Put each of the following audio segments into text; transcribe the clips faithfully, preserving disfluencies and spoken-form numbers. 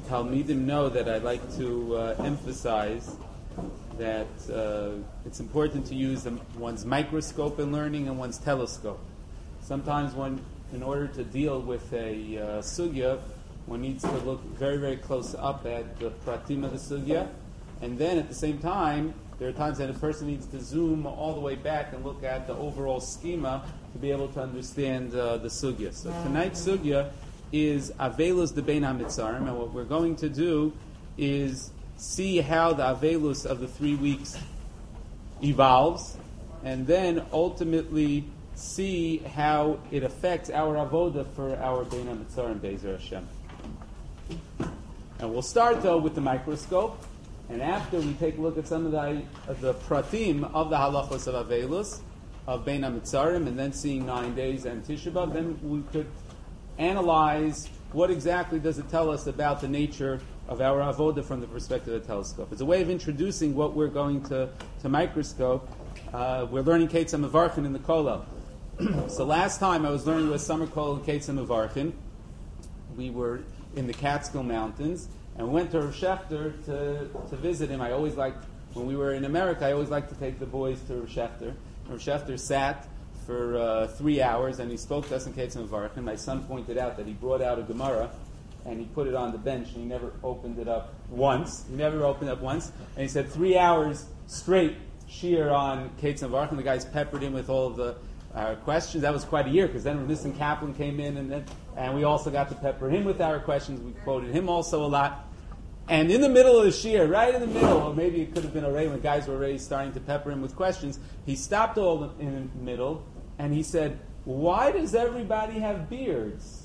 Talmidim know that I like to uh, emphasize that uh, it's important to use um, one's microscope in learning and one's telescope. Sometimes one, in order to deal with a uh, sugya, one needs to look very, very close up at the pratim of the sugya, and then at the same time, there are times that a person needs to zoom all the way back and look at the overall schema to be able to understand uh, the sugya. So tonight's sugya is Avelus de Bein HaMitzarim, and what we're going to do is see how the Avelus of the three weeks evolves, and then ultimately see how it affects our avoda for our Bein HaMitzarim Be'ezer Hashem. And we'll start though with the microscope, and after we take a look at some of the, of the pratim of the halachos of Avelus, of Bein HaMitzarim, and then seeing nine days and Tisha B'Av, then we could analyze what exactly does it tell us about the nature of our avoda from the perspective of the telescope. It's a way of introducing what we're going to, to microscope. Uh, we're learning Ketzah Mevarchin in the Kollel. So last time I was learning with Summer Kollel Ketzah Mevarchin. We were in the Catskill Mountains and went to Rav Shechter to, to visit him. I always liked, when we were in America, I always liked to take the boys to Rav Shechter. Rav Shechter sat for uh, three hours and he spoke to us in Ketzah Mevarchin. My son pointed out that he brought out a Gemara and he put it on the bench and he never opened it up once. He never opened it up once. And he said three hours straight shear on Ketzah Mevarchin. The guys peppered him with all of the uh, questions. That was quite a year because then Nissan Kaplan came in and then and we also got to pepper him with our questions. We quoted him also a lot. And in the middle of the shir, right in the middle, or maybe it could have been already when the guys were already starting to pepper him with questions, he stopped all in the middle and he said, "Why does everybody have beards?"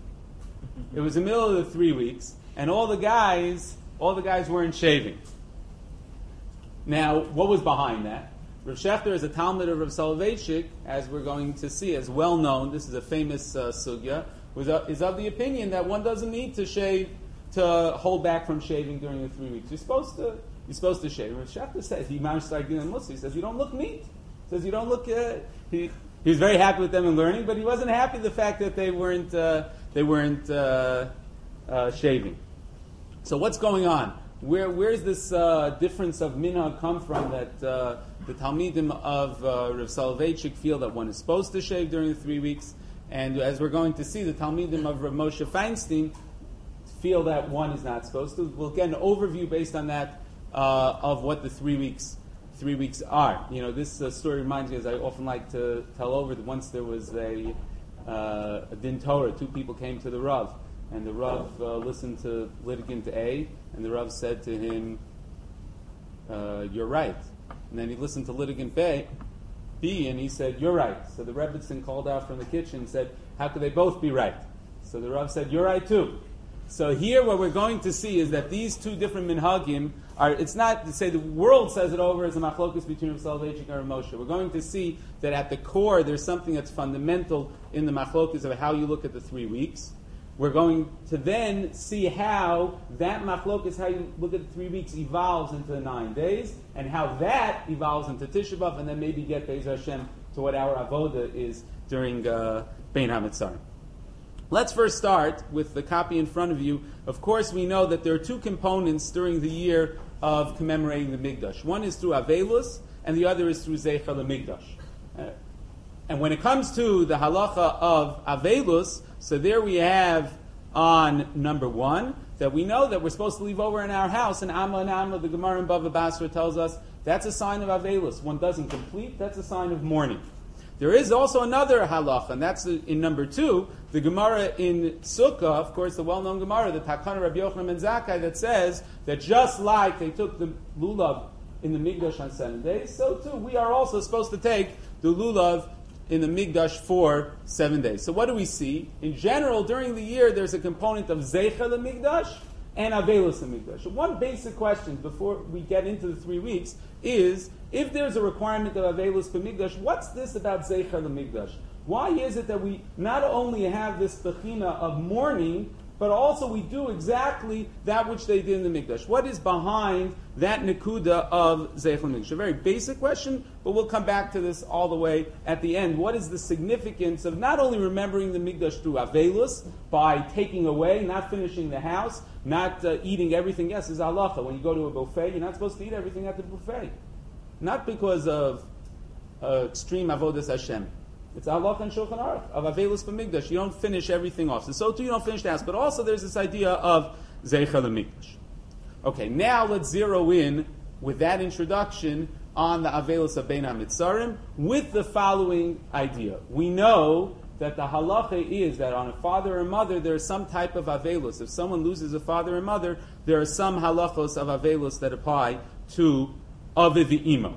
It was the middle of the three weeks, and all the guys, all the guys weren't shaving. Now, what was behind that? Rav Shechter is a Talmud of Rav Soloveitchik, as we're going to see, as well known. This is a famous uh, sugya. Was uh, is of the opinion that one doesn't need to shave to hold back from shaving during the three weeks. You're supposed to. You're supposed to shave. Rav Shechter says he managed to begin Muslim. He says you don't look neat. He says you don't look. Uh, he he was very happy with them in learning, but he wasn't happy with the fact that they weren't uh, they weren't uh, uh, shaving. So what's going on? Where where's this uh, difference of minhag come from that uh, the Talmidim of uh, Rav Soloveitchik feel that one is supposed to shave during the three weeks, and as we're going to see, the Talmidim of Rav Moshe Feinstein feel that one is not supposed to. We'll get an overview based on that uh, of what the three weeks three weeks are. You know, this uh, story reminds me, as I often like to tell over, that once there was a, uh, a din Torah. Two people came to the Rav, and the Rav uh, listened to litigant A, and the Rav said to him, uh, "You're right." And then he listened to litigant B, B, and he said, "You're right." So the Rebbitzin called out from the kitchen and said, "How could they both be right?" So the Rav said, "You're right too." So here what we're going to see is that these two different minhagim are, it's not to say the world says it over as a machlokus between Rav Soloveitchik and Rav Moshe. We're going to see that at the core there's something that's fundamental in the machlokus of how you look at the three weeks. We're going to then see how that machlokus, how you look at the three weeks, evolves into the nine days, and how that evolves into Tisha B'Av, and then maybe get Be'ezer Hashem to what our avoda is during uh, Bein HaMitzarim. Let's first start with the copy in front of you. Of course, we know that there are two components during the year of commemorating the Mikdash. One is through Avelus, and the other is through Zeicha LeMikdash. Uh, and when it comes to the halacha of Avelus, so there we have on number one, that we know that we're supposed to leave over in our house, and Amma and Amma, the Gemara in Bava Basra tells us, that's a sign of Avelus. One doesn't complete, that's a sign of mourning. There is also another halacha, and that's in number two, the Gemara in Sukkah, of course, the well-known Gemara, the Takana Rabbi Yochanan ben Zakkai, that says that just like they took the lulav in the Mikdash on seven days, so too we are also supposed to take the lulav in the Mikdash for seven days. So what do we see? In general, during the year, there's a component of Zeicha LeMikdash and Avelus LeMikdash. So one basic question before we get into the three weeks is, if there's a requirement of Avelus B'Mikdash, what's this about Zeicha LeMikdash? Why is it that we not only have this bechina of mourning, but also we do exactly that which they did in the Mikdash. What is behind that Nekuda of Zeichel Mikdash? A very basic question, but we'll come back to this all the way at the end. What is the significance of not only remembering the Mikdash through Avelus, by taking away, not finishing the house, not uh, eating everything? Yes, it's halacha. When you go to a buffet, you're not supposed to eat everything at the buffet. Not because of uh, extreme avodas Hashem. It's halacha and Shulchan Aruch of Avelus b'Mikdash. You don't finish everything off. So, so too you don't finish the house. But also there's this idea of Zeichel HaMikdash. Okay, now let's zero in with that introduction on the Avelus of Bein HaMitzarim with the following idea. We know that the halacha is that on a father or mother there is some type of Avelus. If someone loses a father or mother, there are some halachos of Avelus that apply to Aviv v'Imo.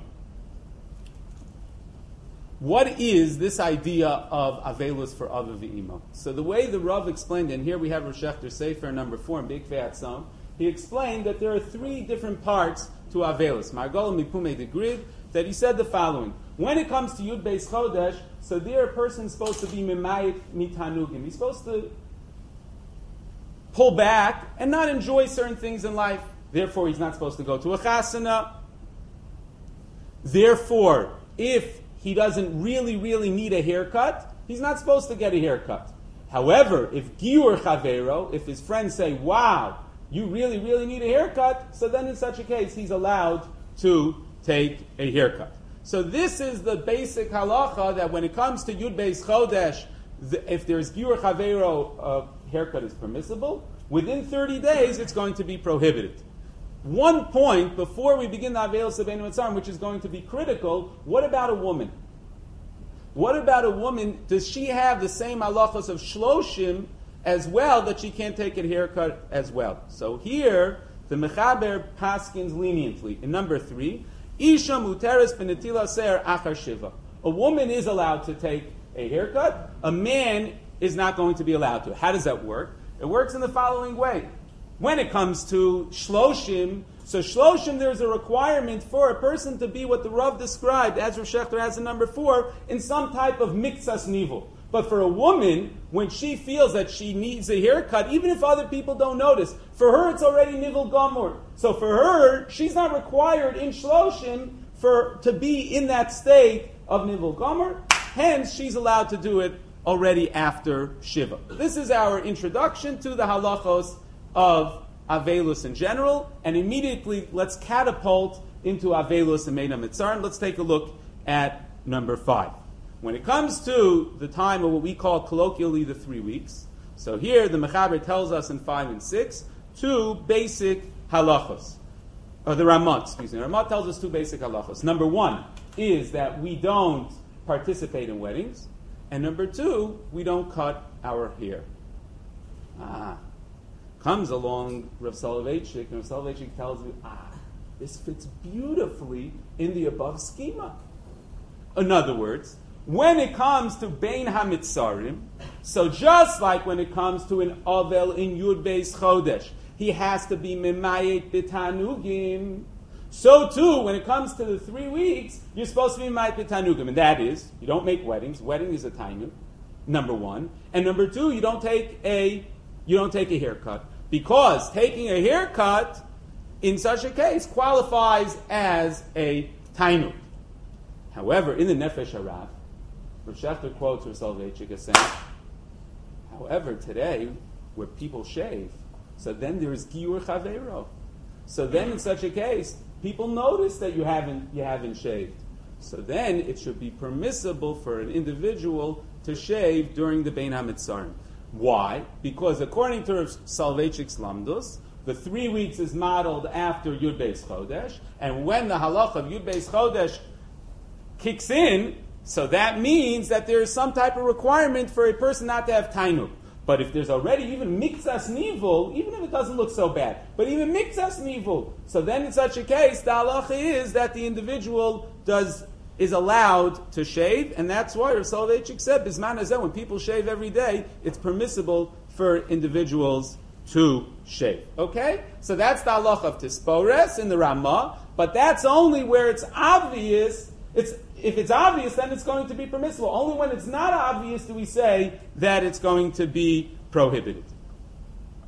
What is this idea of Avelus for Aviv v'Imo? So the way the Rav explained, and here we have Rosh Shechter Sefer number four in Big Ve'atzon, he explained that there are three different parts to Avelus. Margol Mipume de Grid, that he said the following. When it comes to Yud Beis Chodesh, so there a person is supposed to be Mimayit Mitanugim. He's supposed to pull back and not enjoy certain things in life. Therefore, he's not supposed to go to a chasana. Therefore, if he doesn't really, really need a haircut, he's not supposed to get a haircut. However, if Giur Chavero, if his friends say, wow, you really, really need a haircut, so then in such a case, he's allowed to take a haircut. So this is the basic halacha that when it comes to Yud Beis Chodesh, the, if there's Giur Chavero, uh, haircut is permissible. Within thirty days, it's going to be prohibited. One point before we begin the Avelus of Bein HaMitzarim, which is going to be critical, what about a woman? What about a woman? Does she have the same halachos of shloshim as well, that she can't take a haircut as well? So here, the Mechaber paskins leniently. In number three, Isha muteres benetila ser achar shiva. A woman is allowed to take a haircut. A man is not going to be allowed to. How does that work? It works in the following way. When it comes to shloshim, so shloshim, there's a requirement for a person to be what the Rav described, as Rosh Shechter has in number four, in some type of miktsas nivul. But for a woman, when she feels that she needs a haircut, even if other people don't notice, for her it's already nivul gamur. So for her, she's not required in shloshim for to be in that state of nivul gamur. Hence, she's allowed to do it already after shiva. This is our introduction to the halachos of Avelus in general, and immediately let's catapult into Avelus and Bein HaMitzarim. Let's take a look at number five. When it comes to the time of what we call colloquially the three weeks, so here the Mechaber tells us in five and six two basic halachos. Or the Ramah, excuse me. The Ramah tells us two basic halachos. Number one is that we don't participate in weddings, and number two, we don't cut our hair. Ah. Comes along Rav Soloveitchik, and Rav Soloveitchik tells me, ah, this fits beautifully in the above schema. In other words, when it comes to Bein HaMitzarim, so just like when it comes to an Avel in Yud Beis Chodesh, he has to be Memayet B'Tanugim. So too, when it comes to the three weeks, you're supposed to be Memayet B'Tanugim. And that is, you don't make weddings. Wedding is a tainug, number one. And number two, you don't take a, you don't take a haircut. Because taking a haircut, in such a case, qualifies as a tainug. However, in the Nefesh Harav, Rav Shechter quotes Rav Soloveitchik as saying, however, today, where people shave, so then there is Giur Chavero. So then, in such a case, people notice that you haven't you haven't shaved. So then, it should be permissible for an individual to shave during the Bein HaMitzarim. Why? Because according to Rav Soloveitchik's Lamdus, the three weeks is modeled after Yud Beis Chodesh, and when the halach of Yud Beis Chodesh kicks in, so that means that there is some type of requirement for a person not to have tainug. But if there's already even miktsas nivul, even if it doesn't look so bad, but even miktsas nivul, so then in such a case, the halacha is that the individual does is allowed to shave, and that's why Rav Soloveitchik said, Bisman hazeh, when people shave every day, it's permissible for individuals to shave. Okay? So that's the halacha of Tispores in the Ramah, but that's only where it's obvious. It's if it's obvious, then it's going to be permissible. Only when it's not obvious do we say that it's going to be prohibited.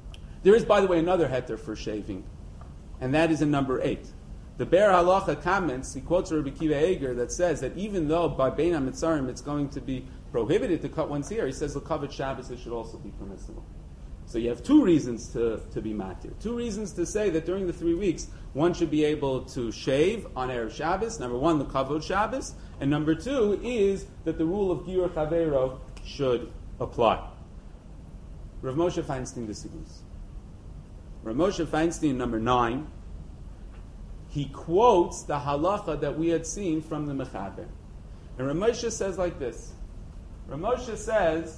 There is, by the way, another heter for shaving, and that is in number eight. The Be'er Halacha comments, he quotes Rabbi Kiva Eger that says that even though by Bein HaMitzarim it's going to be prohibited to cut one's hair, he says L'Kavod Shabbos it should also be permissible. So you have two reasons to, to be matir. Two reasons to say that during the three weeks one should be able to shave on Erev Shabbos. Number one, the Kavod Shabbos, and number two is that the rule of Giur Chavero should apply. Rav Moshe Feinstein disagrees. Rav Moshe Feinstein, number nine, he quotes the halacha that we had seen from the Mechaber. And Rav Moshe says like this. Rav Moshe says,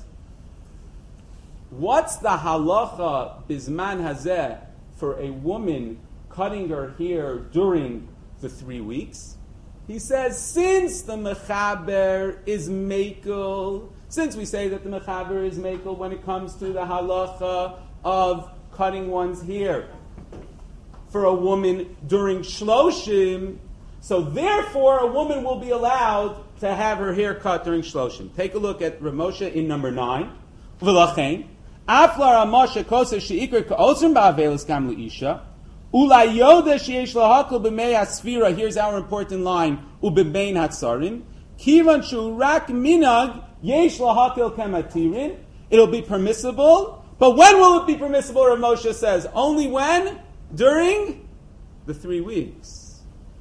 what's the halacha bisman hazeh for a woman cutting her hair during the three weeks? He says, since the Mechaber is mekel, since we say that the Mechaber is mekel when it comes to the halacha of cutting one's hair for a woman during Shloshim, so therefore a woman will be allowed to have her hair cut during Shloshim. Take a look at Rav Moshe in number nine. V'lachein, aflar Moshe koser sheikar ka'osrim ba'avelis gam leisha, ulay yoda sheyesh lahakol b'mei hasfira, here's our important line, u'b'bein hatzarim, kivan shu rak minag yesh lahakol kematirin, it'll be permissible, but when will it be permissible, Rav Moshe says? Only when? During the three weeks.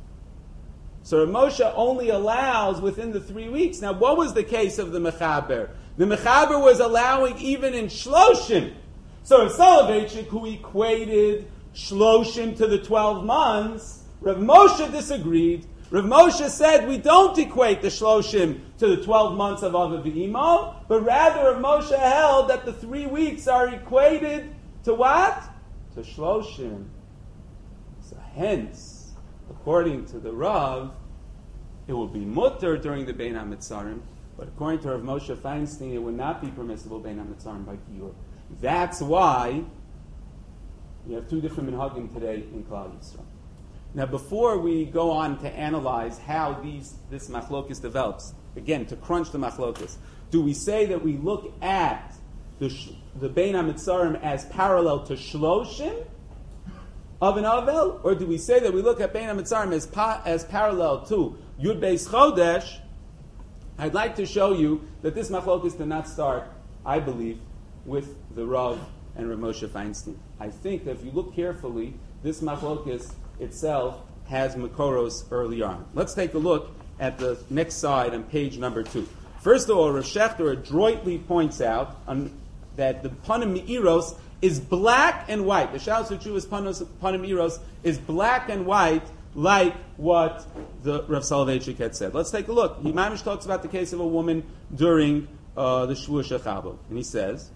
So Rav Moshe only allows within the three weeks. Now, what was the case of the Mechaber? The Mechaber was allowing even in Shloshim. So if Soloveitchik, who equated Shloshim to the twelve months, Rav Moshe disagreed. Rav Moshe said we don't equate the Shloshim to the twelve months of Ava V'Imo, but rather Rav Moshe held that the three weeks are equated to what? To Shloshim. So hence, according to the Rav, it will be mutter during the Bein HaMitzarim, but according to Rav Moshe Feinstein, it would not be permissible Bein HaMitzarim by Giur. That's why you have two different minhagim today in Klal Yisrael. Now, before we go on to analyze how these this machlokes develops, again, to crunch the machlokes, do we say that we look at the the Bein HaMitzarim as parallel to Shloshim of an Avel, or do we say that we look at Bein HaMitzarim as pa, as parallel to Yud Beis Chodesh? I'd like to show you that this machlokes did not start, I believe, with the Rav and Rav Moshe Feinstein. I think that if you look carefully, this machlokes itself has Makoros early on. Let's take a look at the next side on page number two. First of all, Rav Shechter adroitly points out on, that the Panim Me'iros is black and white. The Shalos V'Tshuvos Panim Me'iros is black and white, like what the Rav Soloveitchik had said. Let's take a look. He mamish talks about the case of a woman during uh, the Shvua Shechavo, and he says,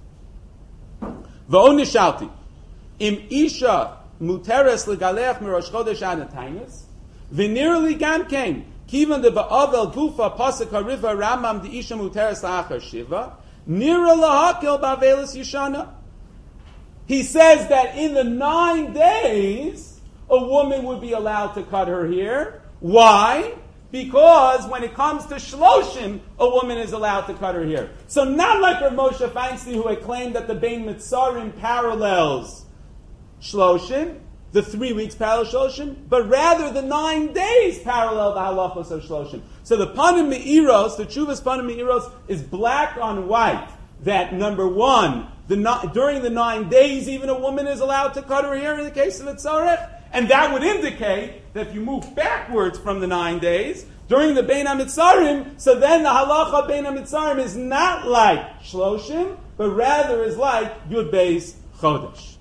"V'on nishalti im isha muteres legalech mirosh chodesh ad hataynis v'nirli gam kein kivan de ba'avel gufa pasuk hariva ramam de isha muteres la'achar shiva nira lahakel ba'avelis yishana." He says that in the nine days, a woman would be allowed to cut her hair. Why? Because when it comes to Shloshim, a woman is allowed to cut her hair. So not like Rav Moshe Feinstein, who had claimed that the Bein Mitzarim parallels Shloshim, the three weeks parallel Shloshim, but rather the nine days parallel the halachos of Shloshim. So the Panim Me'iros, the Tshuvas Panim Me'iros, is black on white. That number one, the no, during the nine days, even a woman is allowed to cut her hair in the case of a tzarech. And that would indicate that if you move backwards from the nine days, during the Bein HaMitzarim, so then the halacha Bein HaMitzarim is not like Shloshim, but rather is like Yud Beis Chodesh.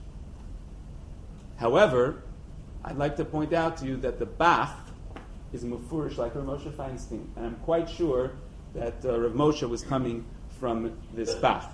However, I'd like to point out to you that the Bach is mufurish like Rav Moshe Feinstein, and I'm quite sure that uh, Rav Moshe was coming from this Bach.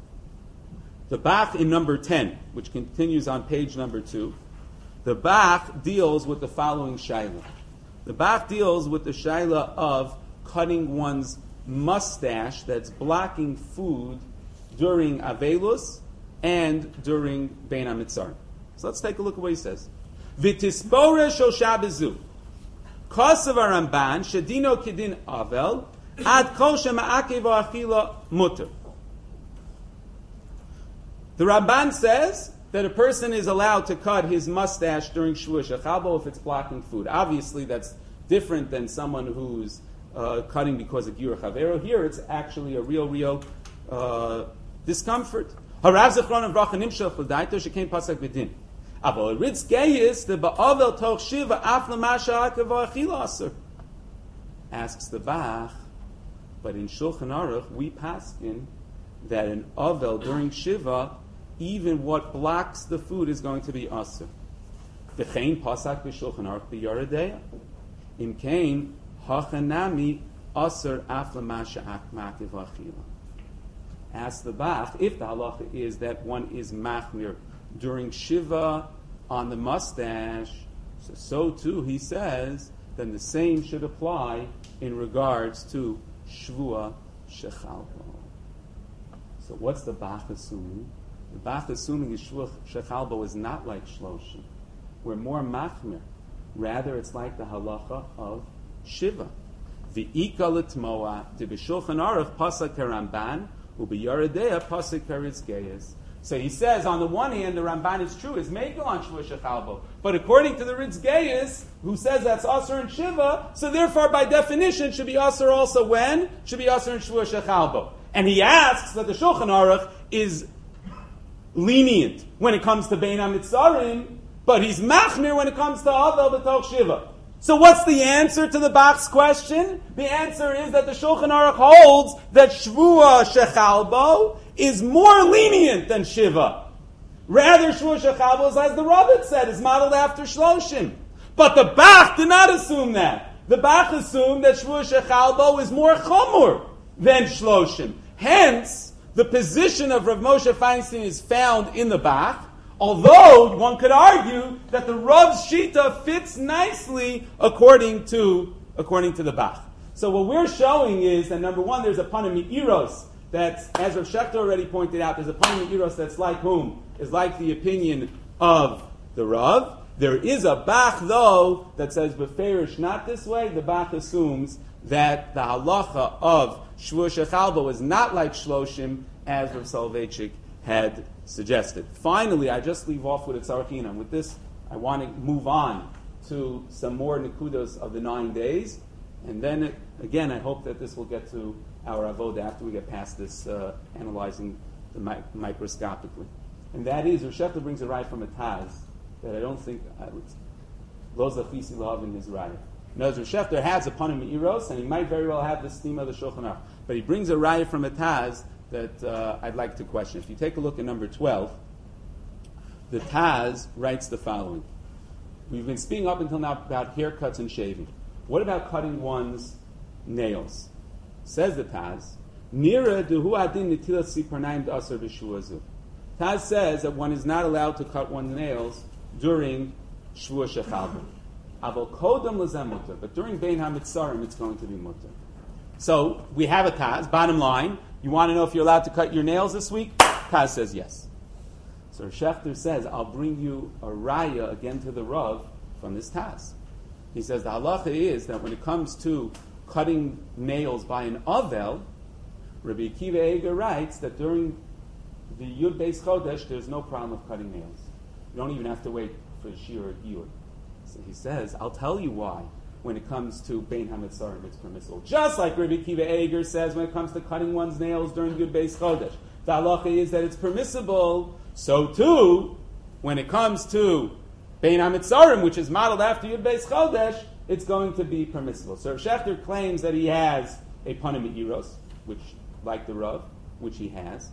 The Bach in number ten, which continues on page number two, the Bach deals with the following shaila. The Bach deals with the shaila of cutting one's mustache that's blocking food during Avelus and during Bein HaMitzarim. So let's take a look at what he says. V'tispore shosha bezu. Kosav Ramban shedino kedin Avel ad kol shema'akev achila mutter. The Ramban says that a person is allowed to cut his mustache during Shvuah Shechalbo if it's blocking food. Obviously, that's different than someone who's uh, cutting because of Giyur Chavero. Here, it's actually a real, real uh, discomfort. Harav Zechron of Bracha Nimshach L'Daito Shekain Pasak B'Din. Avol Ritz Geyis the Ba'avel Toch Shiva Af L'Masha Akav Achila Aser. Asks the Bach, but in Shulchan Aruch we paskin that an Avel during Shiva, even what blocks the food is going to be Aser. V'chein Pasak B'Shulchan Aruch B'Yoredeya. Im Kain Hachanami Aser Af L'Masha Akav Achila. Ask the Bach if the halacha is that one is machmir during Shiva on the mustache, so, so too he says, then the same should apply in regards to Shvuah Shechalbo. So what's the Bach assuming? The Bach assuming is Shvuah Shechalbo is not like Shloshim. We're more machmir. Rather, it's like the halacha of Shiva. V'ika l'tmoa de b'shulchan aruch pasak Ramban u'b'yaredea pasak Ritz Geyis. So he says, on the one hand, the Ramban is true, is Mekel on Shvuah Shechalbo. But according to the Ritz Geyis, who says that's Aser and Shiva, so therefore, by definition, should be Aser also when? Should be Aser and Shvuah Shechalbo. And he asks that the Shulchan Aruch is lenient when it comes to Bein HaMitzarim, but he's machmir when it comes to Avel B'toch Shiva. So what's the answer to the Bach's question? The answer is that the Shulchan Aruch holds that Shvuah Shechalbo is more lenient than Shiva. Rather, Shvuah Shechalbo is, as the Rabbit said, is modeled after Shloshim. But the Bach did not assume that. The Bach assumed that Shvuah Shechalbo is more Chomur than Shloshim. Hence, the position of Rav Moshe Feinstein is found in the Bach, although one could argue that the Rav's Shita fits nicely according to, according to the Bach. So what we're showing is that, number one, there's a Panim Mi'iros that's, as Rav Shechter already pointed out, there's a Panim Mi'iros that's like whom? Is like the opinion of the Rav. There is a Bach, though, that says, Beferish not this way. The Bach assumes that the halacha of Shvuah Shechalbo is not like Shloshim, as Rav Soloveitchik had suggested. Finally, I just leave off with a tzarachinam. With this, I want to move on to some more nekudos of the nine days, and then it, again, I hope that this will get to our avoda after we get past this uh, analyzing the mi- microscopically. And that is, Rav Shechter brings a raya from a Taz that I don't think I would lo zachisi lahav in his raya. Notice Rav Shechter has a panim me'iros, and he might very well have the steam of the Shulchan Aruch, but he brings a raya from a Taz that uh, I'd like to question. If you take a look at number twelve, the Taz writes the following. We've been speaking up until now about haircuts and shaving. What about cutting one's nails? Says the Taz, Nira dehu adin nitilas siparnaim d'asar b'shuazu. Taz says that one is not allowed to cut one's nails during Shvuah Shechalbo. Aval kodam l'zeh mutar, but during Bein HaMitzarim it's going to be mutar. So we have a Taz. Bottom line, you want to know if you're allowed to cut your nails this week? Taz says yes. So Shechter says, I'll bring you a raya again to the Rav from this Taz. He says the halacha is that when it comes to cutting nails by an Avel, Rabbi Akiva Eger writes that during the Yud Beis Chodesh there's no problem of cutting nails. You don't even have to wait for the Shir or Yud. So he says, I'll tell you why. When it comes to Bein HaMitzarim, it's permissible. Just like Rabbi Akiva Eger says when it comes to cutting one's nails during Yud Beis Chodesh. The halacha is that it's permissible. So too, when it comes to Bein HaMitzarim, which is modeled after Yud Beis Chodesh, it's going to be permissible. So Rav Shechter claims that he has a panim me'iros, which, like the Rav, which he has.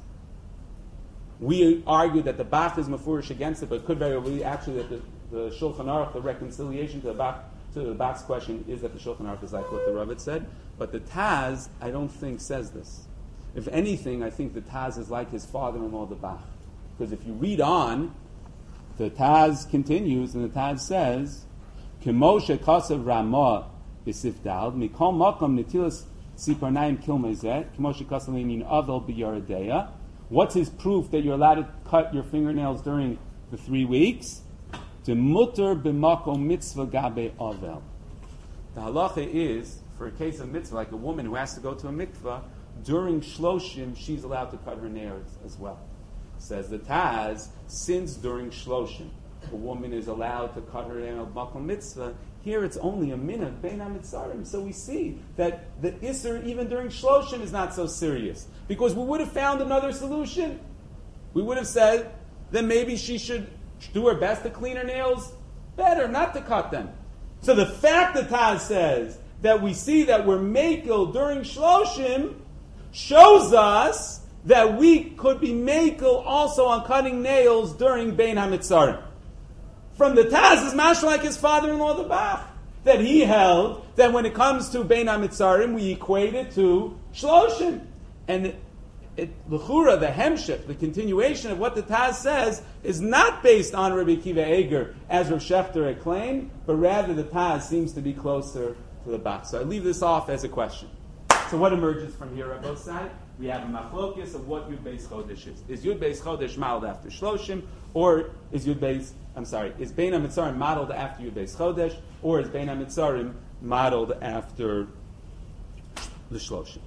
We argue that the Bach is mafurish against it, but it could very well be actually that the, the Shulchan Aruch, the reconciliation to the Bach, to the Bach's question is that the Shulchan Aruch is like what the Rav had said. But the Taz, I don't think, says this. If anything, I think the Taz is like his father-in-law, the Bach. Because if you read on, the Taz continues, and the Taz says, K'moshe kasav Ramah b'sifdal, mikol makom netilas siparnaim kilmezet, K'moshe kasav leinin avel b'yaredeya. What's his proof that you're allowed to cut your fingernails during the three weeks? To mutter b'makom mitzvah gabe avel. The halacha is, for a case of mitzvah, like a woman who has to go to a mikvah, during shloshim, she's allowed to cut her nails as well. Says the Taz, since during Shloshim, a woman is allowed to cut her nail Bakel Mitzvah, here it's only a minhag bein hamitzarim. So we see that the Isser, even during Shloshim, is not so serious. Because we would have found another solution. We would have said, then maybe she should do her best to clean her nails better, not to cut them. So the fact that Taz says that we see that we're makel during Shloshim shows us that we could be makel also on cutting nails during bein hamitzarim. From the Taz is mashal like his father-in-law, the Bach, that he held that when it comes to bein hamitzarim, we equate it to Shloshim. And it, l'chura, the hemshech, the continuation of what the Taz says, is not based on Rabbi Akiva Eger, as Rav Shechter had claimed, but rather the Taz seems to be closer to the Bach. So I leave this off as a question. So what emerges from here on both sides? We have a machlokus of what Yud Beis Chodesh is. Is Yud Beis Chodesh modeled after Shloshim, or is Yud Beis, I'm sorry, is Bein HaMitzarim modeled after Yud Beis Chodesh, or is Bein HaMitzarim modeled after the Shloshim?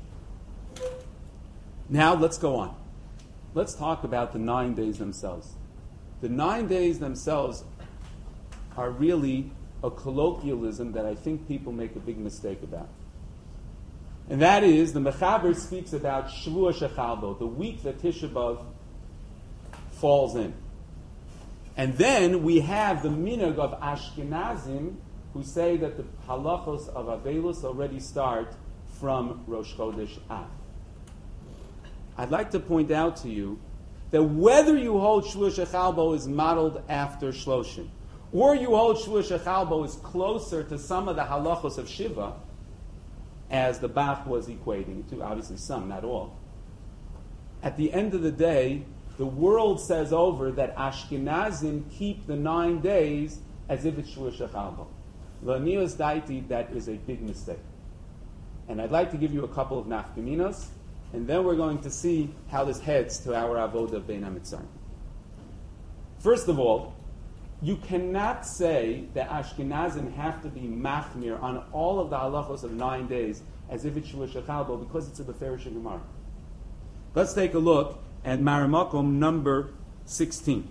Now let's go on. Let's talk about the nine days themselves. The nine days themselves are really a colloquialism that I think people make a big mistake about. And that is, the Mechaber speaks about Shavua Shechalbo, the week that Tisha B'Av falls in. And then we have the minhag of Ashkenazim, who say that the halachos of Avelus already start from Rosh Chodesh Av. I'd like to point out to you that whether you hold Shavua Shechalbo is modeled after Shloshim, or you hold Shavua Shechalbo is closer to some of the halachos of Shiva, as the Bach was equating to, obviously some, not all. At the end of the day, the world says over that Ashkenazim keep the nine days as if it's Shavua Shechalbo. L'nius daiti, that is a big mistake. And I'd like to give you a couple of nafkaminos, and then we're going to see how this heads to our avoda bein hamitzarim. First of all, you cannot say that Ashkenazim have to be machmir on all of the halachos of nine days as if it's Shavua Shechalbo because it's a Beferish Gemara. Let's take a look at Maramakom number sixteen.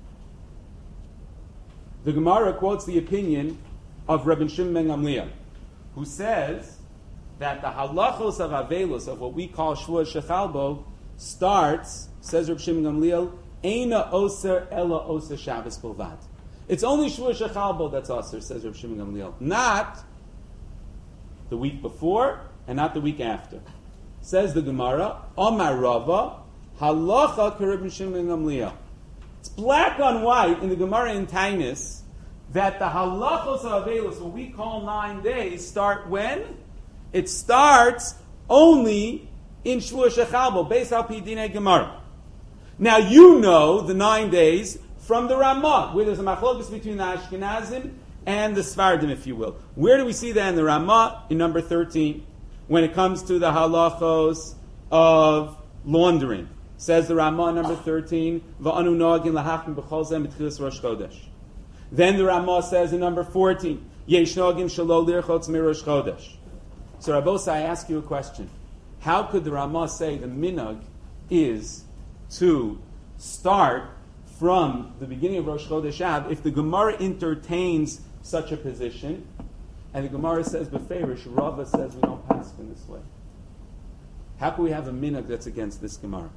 The Gemara quotes the opinion of Rabbi Shimon ben Gamliel, who says that the halachos of Avelus, of what we call Shavua Shechalbo, starts, says Rabbi Shimon ben Gamliel, Eina oser ela oser Shabbos bilvad. It's only Shavua Shechalbo that's aser, says Rabbi Shimon ben Gamliel, not the week before and not the week after. Says the Gemara, Omar Rava, halacha k'Rabbi Shimon ben Gamliel. It's black on white in the Gemara in Tainis that the halachos of Avelus, what we call nine days, start when? It starts only in Shavua Shechalbo, based on Pidinei Gemara. Now you know the nine days from the Ramah, where there's a machlokus between the Ashkenazim and the Sfardim, if you will. Where do we see that in the Ramah? In number thirteen, when it comes to the halachos of laundering. Says the Ramah, number thirteen, V'anu nogin lahachim b'chol zeh mitchilas Rosh Chodesh. Then the Ramah says in number fourteen, Yesh nogin shelo lirchotz mirosh Chodesh. So Rabbosa, I ask you a question. How could the Ramah say the minhag is to start from the beginning of Rosh Chodesh Av if the Gemara entertains such a position, and the Gemara says beferish, Rava says we don't pass in this way? How can we have a minhag that's against this Gemara?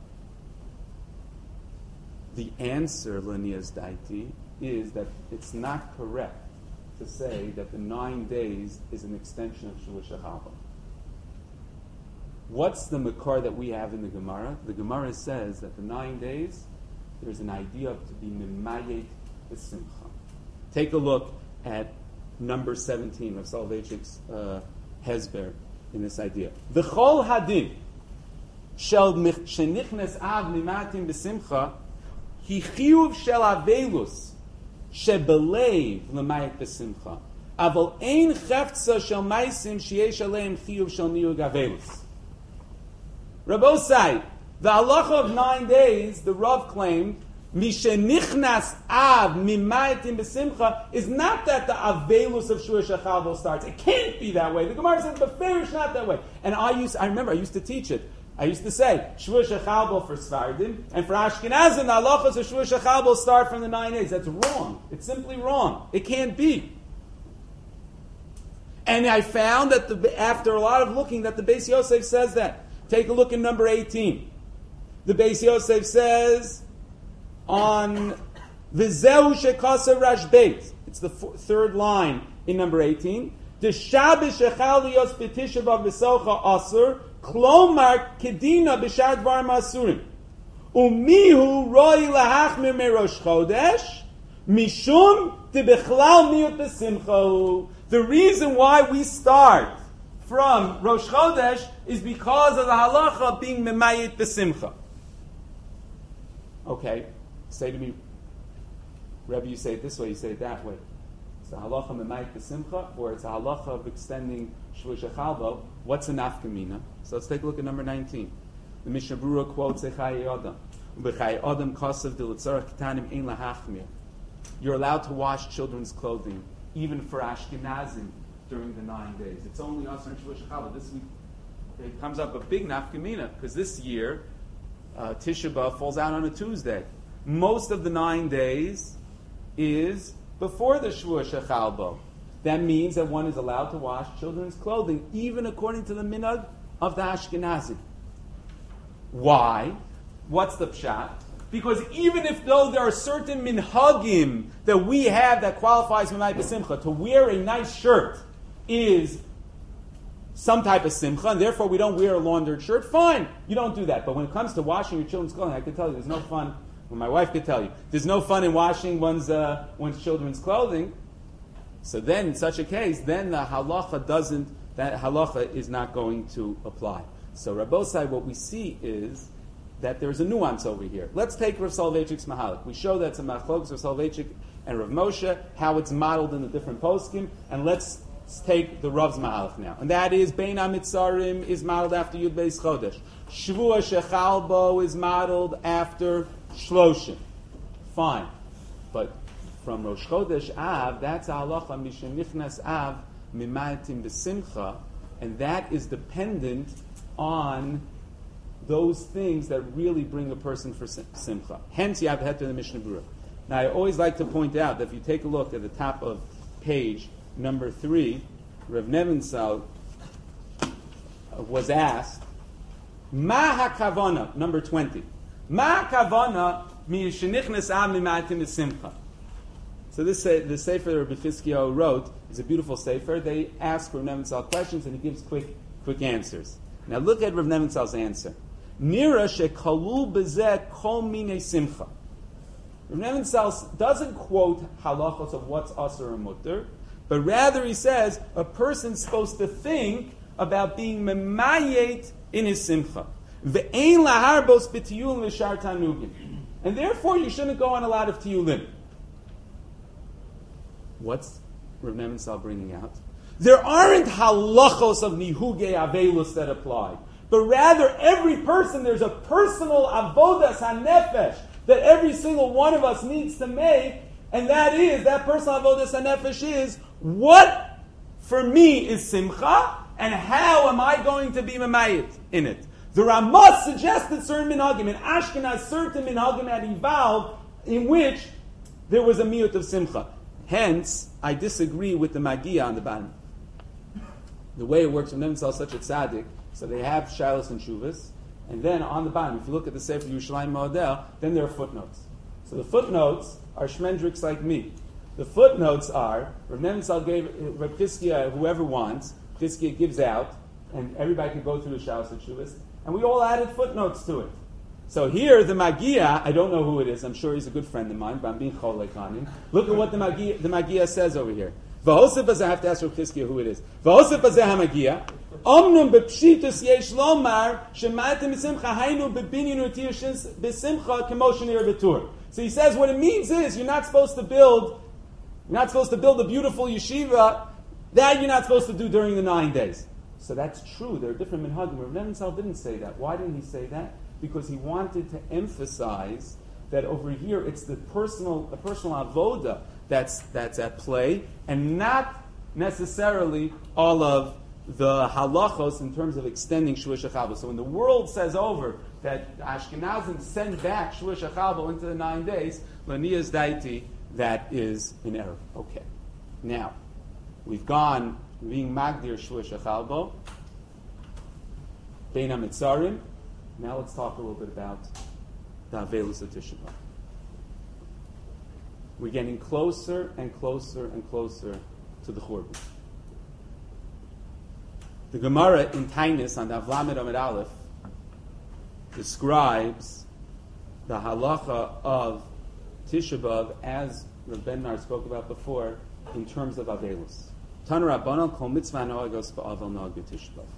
The answer, Lenias Daiti, is that it's not correct to say that the nine days is an extension of Shavua Shechalbo. What's the makar that we have in the Gemara? The Gemara says that the nine days, there's an idea of to be mimayet b'simcha. Take a look at number seventeen of Soloveitchik's uh, Hezber in this idea. V'chol hadin shel shenichnes av mimatim b'simcha hi chiyuv shel avelus shebeleiv l'mayet b'simcha aval ein cheftza shel maisim sheyesh aleim chiyuv shel niyug avelus. Rabbosai, the halacha of nine days, the Rav claimed, Mishenichnas av mimayitim b'simcha, is not that the avelus of Shavua Shechalbo starts. It can't be that way. The Gemara says, but fair is not that way. And I used, I remember, I used to teach it. I used to say, Shvua Shechalbo for Svardim, and for Ashkenazim, the halachas of Shvua Shechalbo start from the nine days. That's wrong. It's simply wrong. It can't be. And I found that the, after a lot of looking, that the Beis Yosef says that. Take a look in number eighteen. The Beis Yosef says on V'zeu Shekasa Rash Beit. It's the f- third line in number eighteen. The Shabbos Shechal Lios B'Tisha B'Av V'Socha Asur Klomar Kedina B'Shar Dvar Masurim Umihu Roi Lahachmir Merosh Chodesh Mishum Tibechlal Miut B'Simcha. The reason why we start from Rosh Chodesh is because of the halacha being Memayit B'Simcha. Okay, say to me, Rebbe, you say it this way, you say it that way. It's a halacha Memayit B'Simcha, or it's a halacha of extending Shvua Shechalbo. What's a nafkamina? So let's take a look at number nineteen. The Mishnah Berurah quotes Echai Adam. Ubechai Adam kasav d'litzarach ketanim ein lahachmir. You're allowed to wash children's clothing, even for Ashkenazim, during the nine days. It's only us on Shvua Shechalbo. This week, it comes up a big nafkamina, because this year, uh, Tisha B'Av falls out on a Tuesday. Most of the nine days is before the Shvua Shechalbo. That means that one is allowed to wash children's clothing, even according to the minhag of the Ashkenazim. Why? What's the pshat? Because even if though there are certain minhagim that we have that qualifies Memayit B'Simcha, to wear a nice shirt is some type of simcha, and therefore we don't wear a laundered shirt, fine, you don't do that. But when it comes to washing your children's clothing, I can tell you there's no fun. Well, my wife could tell you, there's no fun in washing one's uh, one's children's clothing. So then, in such a case, then the halacha doesn't, that halacha is not going to apply. So Rabbosai, what we see is that there's a nuance over here. Let's take Rav Soloveitchik's mahalik. We show that it's a machlokes Rav Soloveitchik and Rav Moshe, how it's modeled in the different poskim, and let's take the Rav's mahalik now. And that is, Bein HaMitzarim is modeled after Yud Beis Chodesh. Shvua Shechalbo is modeled after Shloshim. Fine. But from Rosh Chodesh Av, that's a halacha Mishen Nichnas Av Mimayatim B'Simcha, and that is dependent on those things that really bring a person for Simcha. Hence, you have head to the Mishnah Berurah. Now, I always like to point out that if you take a look at the top of page number three, Rav Nebenzahl was asked, Ma HaKavana, number twenty. Ma HaKavana mi'shenichnes am mi'matim b'simcha. So this the sefer Rabbi Fiskio wrote is a beautiful sefer. They ask Rav Nebenzahl questions and he gives quick quick answers. Now look at Rav Nebenzahl's answer. Nira shekalul bezeh kol minei simcha. Rav Nebenzahl doesn't quote halachos of what's asur and mutter, but rather he says a person's supposed to think about being memayet in his simcha. Ve'ein laharbos b'tiyulim v'shar tanugim. And therefore you shouldn't go on a lot of tiyulim. What's Rav Nebenzahl bringing out? There aren't halachos of nihugei avelus that apply, but rather every person, there's a personal avodas hanefesh that every single one of us needs to make, and that is, that personal avodas hanefesh is, what for me is simcha, and how am I going to be memayit in it? The Ramah suggested certain minhagim. In Ashkenaz, certain minhagim had evolved in which there was a miyut of simcha. Hence, I disagree with the Magia on the bottom. The way it works from Nebenzahl such a tzaddik, so they have shilos and shuvas, and then on the bottom, if you look at the Sefer Yerushalayim Model, then there are footnotes. So the footnotes are shmendriks like me. The footnotes are, Rav Nebenzahl gave, Rav Chizkiah, whoever wants, Chizkiah gives out, and everybody can go through the shilos and shuvas, and we all added footnotes to it. So here, the Magia, I don't know who it is, I'm sure he's a good friend of mine, but I'm being cholek on him. Look at what the Magia, the Magia says over here. V'hosef bazeh, I have to ask Rav Chizkiah who it is. V'hosef bazeh ha-Magia, omnum b'pshitus yesh lomar, shematem b'simcha, hainu b'binyan u'tiyushins b'simcha, k'moshenir b'tur. So he says what it means is, you're not supposed to build, you're not supposed to build a beautiful yeshiva, that you're not supposed to do during the nine days. So that's true, there are different minhagim. Rav Nebenzahl didn't say that. Why didn't he say that? Because he wanted to emphasize that over here it's the personal, the personal avoda that's that's at play, and not necessarily all of the halachos in terms of extending Shvuah Shechabel. So when the world says over that Ashkenazim send back Shvuah Shechabel into the nine days, Laniyas Daiti, that is an error. Okay. Now, we've gone being Magdir Shvuah Shechabel, Bein HaMitzarim. Now let's talk a little bit about the Avelus of Tisha B'Av. We're getting closer and closer and closer to the Churban. The Gemara in Tainis on the Avlamed Amid Aleph describes the halacha of Tisha B'Av as Rav Ben Nar spoke about before in terms of Avelus. Tan Rabbanan kol mitzvah noagos ba'avel noag b'Tisha B'Av.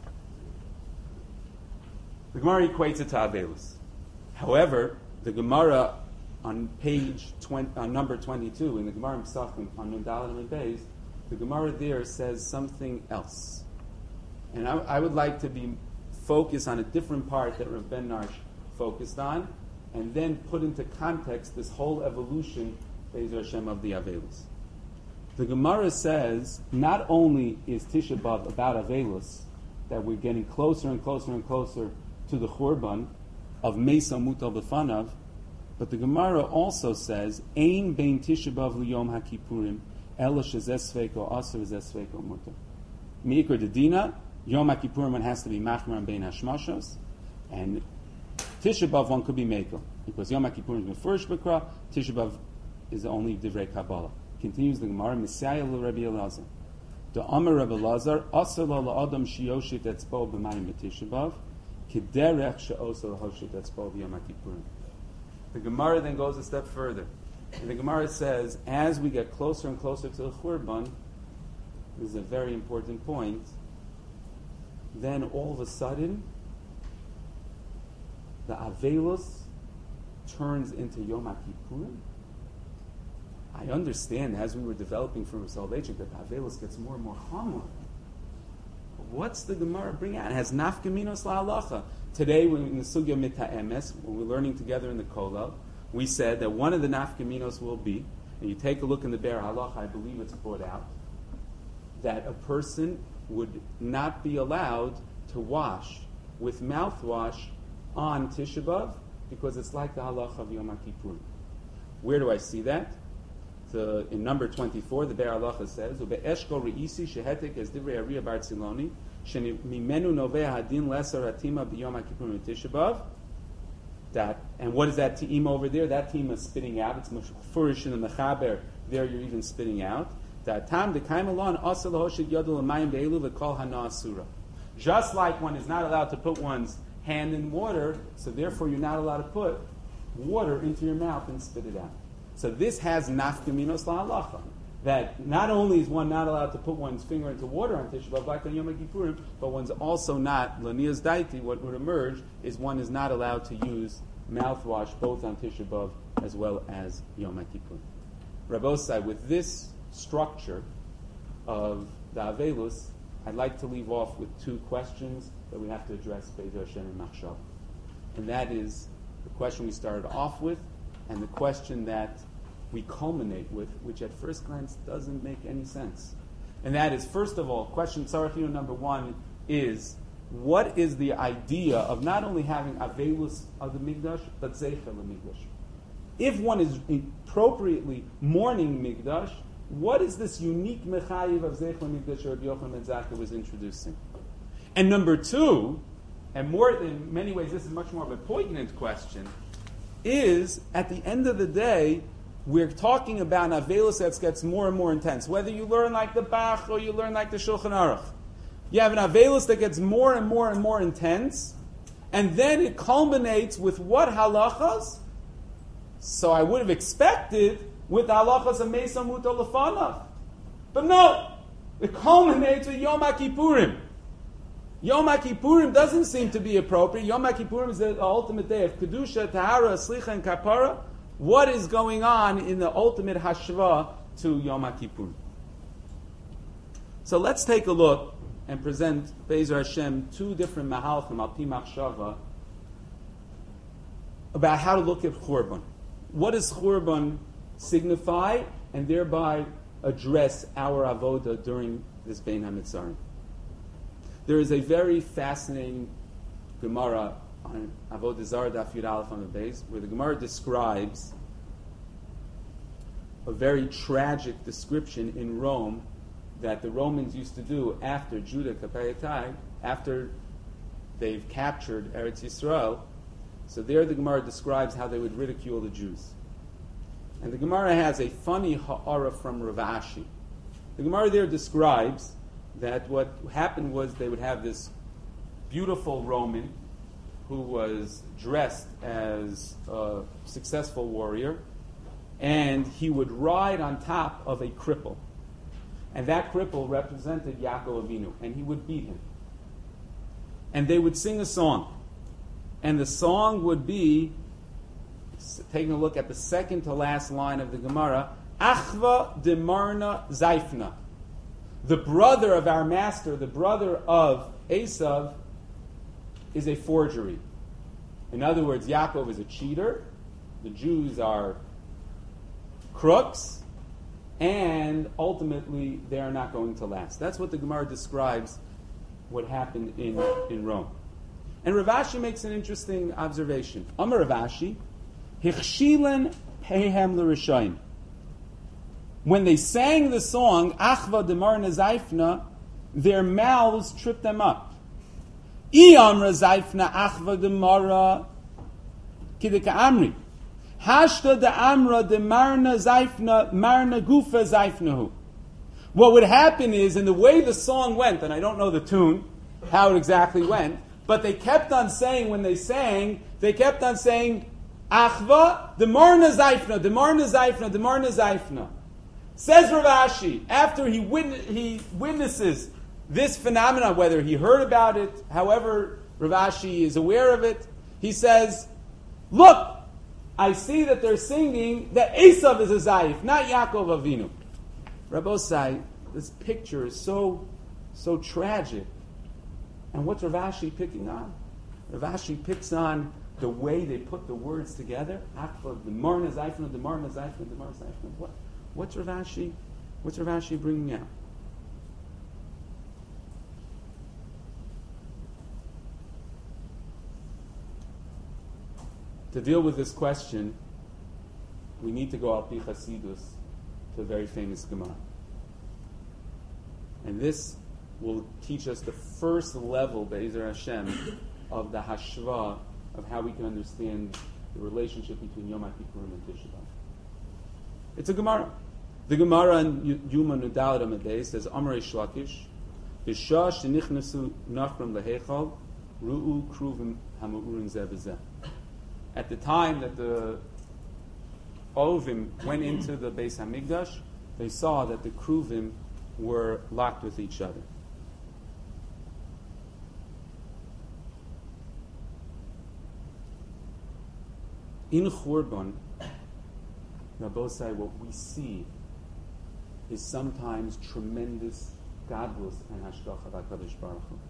The Gemara equates it to Avelus. However, the Gemara on page twenty, on number twenty-two in the Gemara Pesachim on Nun Daled and Beis, the Gemara there says something else, and I, I would like to be focused on a different part that Rav Ben Narsh focused on, and then put into context this whole evolution, Be'ezer Hashem, of the Avelus. The Gemara says not only is Tisha B'Av about Avelus, that we're getting closer and closer and closer to the Churban of Mesa Mutal B'Fanav, but the Gemara also says, Ein bein Tisha B'Av liyom HaKippurim, ela shezes sveiko aser zes sveiko mutar. Meikar dedina, Yom HaKippurim one has to be machmer and bein hashmashos, and Tisha B'Av one could be mekel, because Yom HaKippurim is the first B'kra, Tisha B'Av is only Divrei Kabbalah. Continues the Gemara, Messiah l'Rebbe Elazar. The Amar Rebbe Elazar, aser lo la'adam shiyoshit etzbo b'mayim b'Tisha B'Av, kiderech she'oser l'hoshit etzbo b'Yom HaKippurim. The Gemara then goes a step further. And the Gemara says, as we get closer and closer to the Churban, this is a very important point, then all of a sudden, the Avelus turns into Yom HaKippurim. I understand, as we were developing from Salvation, that the Avelus gets more and more hamor. What's the Gemara bring out? It has nafkaminos la'alacha. Today, when in the Sugya Mita'emes, when we're learning together in the Kollel, we said that one of the nafkaminos will be, and you take a look in the Be'er Halacha, I believe it's brought out, that a person would not be allowed to wash with mouthwash on Tisha B'Av, because it's like the halacha of Yom HaKippurim. Where do I see that? The, in number twenty-four, the Be'er Halacha says, "Ube'eshko re'isi shehetek es divrei Ariya bar Tziloni, shenimimenu noveh hadin leser hatima b'Yom HaKippurim Tisha B'Av." That, and what is that team over there? That team is spitting out. It's mufurish in the mechaber. There, you're even spitting out. That tam dekaim alon asal hoshid yodel amayim be'elu v'kol hana asura. Just like one is not allowed to put one's hand in water, so therefore you're not allowed to put water into your mouth and spit it out. So this has nafkaminos la'alacha. That not only is one not allowed to put one's finger into water on Tisha B'Av like on Yom Kippurim, but one's also not, Laniyas Daiti, what would emerge is one is not allowed to use mouthwash both on Tisha B'Av as well as Yom Kippurim. Rabbosai, with this structure of the Avelus, I'd like to leave off with two questions that we have to address Be'ezer Hashem and Machshav. And that is the question we started off with, and the question that we culminate with, which at first glance doesn't make any sense. And that is, first of all, question Tzarechinu number one is, what is the idea of not only having Avelus of the Mikdash, but Zeicher LeMikdash? If one is appropriately mourning Mikdash, what is this unique Mechayiv of Zeicher LeMikdash Rabbi Yochanan ben Zakkai was introducing? And number two, and more in many ways this is much more of a poignant question, is, at the end of the day, we're talking about an Avelus that gets more and more intense. Whether you learn like the Bach or you learn like the Shulchan Aruch, you have an Avelus that gets more and more and more intense, and then it culminates with what halachas? So I would have expected with halachas of Mesa Mutal Lefanav. But no, it culminates with Yom HaKippurim. Yom HaKippurim doesn't seem to be appropriate. Yom HaKippurim is the ultimate day of Kedusha, Tahara, Slicha, and Kapara. What is going on in the ultimate Hashva to Yom HaKippurim? So let's take a look and present Be'ezer Hashem two different Mahalchim, Al Pi Machshava, about how to look at Churban. What does Churban signify, and thereby address our avoda during this Bein HaMitzarim? There is a very fascinating Gemara on Avodah Zarah Daf Yud Aleph on the base, where the Gemara describes a very tragic description in Rome that the Romans used to do after Judah Kapayatai, after they've captured Eretz Yisrael. So there the Gemara describes how they would ridicule the Jews. And the Gemara has a funny ha'ara from Rav Ashi. The Gemara there describes that what happened was they would have this beautiful Roman who was dressed as a successful warrior, and he would ride on top of a cripple. And that cripple represented Yaakov Avinu, and he would beat him. And they would sing a song. And the song would be, taking a look at the second to last line of the Gemara, Achva Demarna Zaifna. The brother of our master, the brother of Esav, is a forgery. In other words, Yaakov is a cheater, the Jews are crooks, and ultimately they are not going to last. That's what the Gemara describes what happened in, in Rome. And Rav Ashi makes an interesting observation. Amar Rav Ashi, Hichshilen Pehem L'Rishayim. When they sang the song, Achva Demarna Zaifna, their mouths tripped them up. Iyamra Zaifna Achva Demara Kidika Amri. Hashta de Amra Demarna Zaifna Marna Gufa Zaifnahu. What would happen is, in the way the song went, and I don't know the tune, how it exactly went, but they kept on saying, when they sang, they kept on saying, Achva Demarna Zaifna, Demarna Zaifna, Demarna Zaifna. Says Rav Ashi, after he, witness, he witnesses this phenomenon, whether he heard about it, however Rav Ashi is aware of it, he says, look, I see that they're singing that Esav is a Zaif, not Yaakov Avinu. Rabbosai, this picture is so, so tragic. And what's Rav Ashi picking on? Rav Ashi picks on the way they put the words together. Akva, the Marna Zaifna, the Marna Zaifna, the Marna Zaifna. What? What's Rav Ashi? What's Rav Ashi bringing out? To deal with this question, we need to go al pi Chasidus to a very famous Gemara. And this will teach us the first level, Be'ezer Hashem, of the hashva, of how we can understand the relationship between Yom HaKippurim and Tisha B'Av. It's a Gemara. The Gemara in Yuma Nudalad Amadei says, Amrei Shlakish, B'shah shenichnasu nachram lehechal, ru'u kruvim hamu'urin zeh b'zeh. At the time that the Ovim went into the Beis Hamikdash, they saw that the Kruvim were locked with each other. In Churban, Rabbosai, what we see is sometimes tremendous gadlus and hashgacha b'Hakadosh Baruch Hu.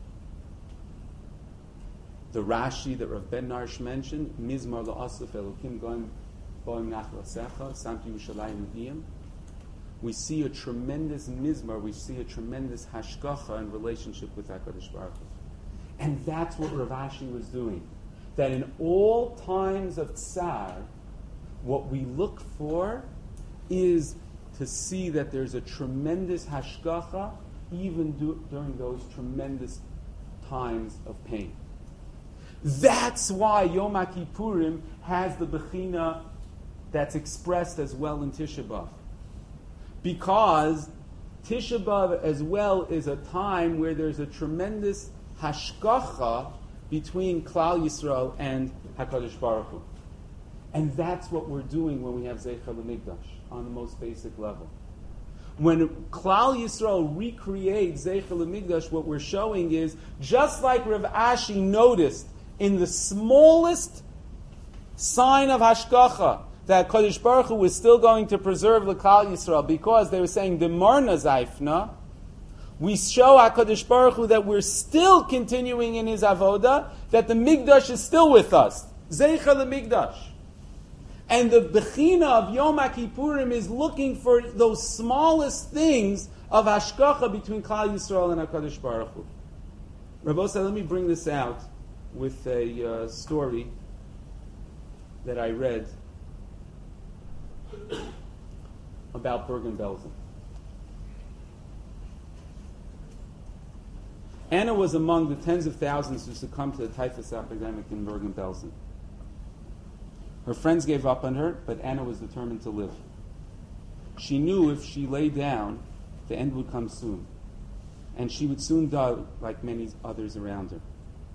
The Rashi that Rav Ben Narsh mentioned, Mizmar la'asuf Elokim goim boim nach l'secha, Samti Yerushalayim Udiyim. We see a tremendous mizmar, we see a tremendous hashgacha in relationship with HaKadosh Baruch Hu. And that's what Rav Ashi was doing. That in all times of tsar, what we look for is to see that there's a tremendous hashgacha even do, during those tremendous times of pain. That's why Yom HaKippurim has the Bechina that's expressed as well in Tisha B'Av. Because Tisha B'Av as well is a time where there's a tremendous hashgacha between Klal Yisrael and HaKadosh Baruch Hu. And that's what we're doing when we have Zeicha L'Mikdash, on the most basic level. When Klal Yisrael recreates Zeicha L'Mikdash, what we're showing is, just like Rav Ashi noticed in the smallest sign of hashgacha that Kodesh Baruch Hu was still going to preserve the Klal Yisrael because they were saying the Marna Zaifna, we show HaKadosh Baruch Hu that we're still continuing in His avoda, that the Migdash is still with us. Zeicha L'Mikdash. And the Bechina of Yom HaKippurim is looking for those smallest things of hashgacha between Klal Yisrael and HaKadosh Baruch Hu. Rabbi said, let me bring this out with a uh, story that I read about Bergen-Belsen. Anna was among the tens of thousands who succumbed to the typhus epidemic in Bergen-Belsen. Her friends gave up on her, but Anna was determined to live. She knew if she lay down, the end would come soon, and she would soon die like many others around her.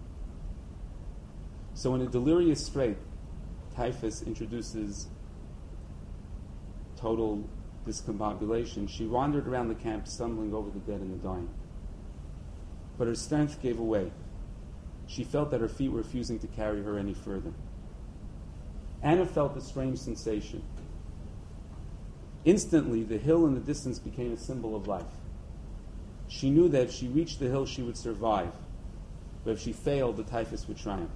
So in a delirious state, typhus introduces total discombobulation. She wandered around the camp, stumbling over the dead and the dying. But her strength gave away. She felt that her feet were refusing to carry her any further. Anna felt a strange sensation. Instantly, the hill in the distance became a symbol of life. She knew that if she reached the hill, she would survive. But if she failed, the typhus would triumph.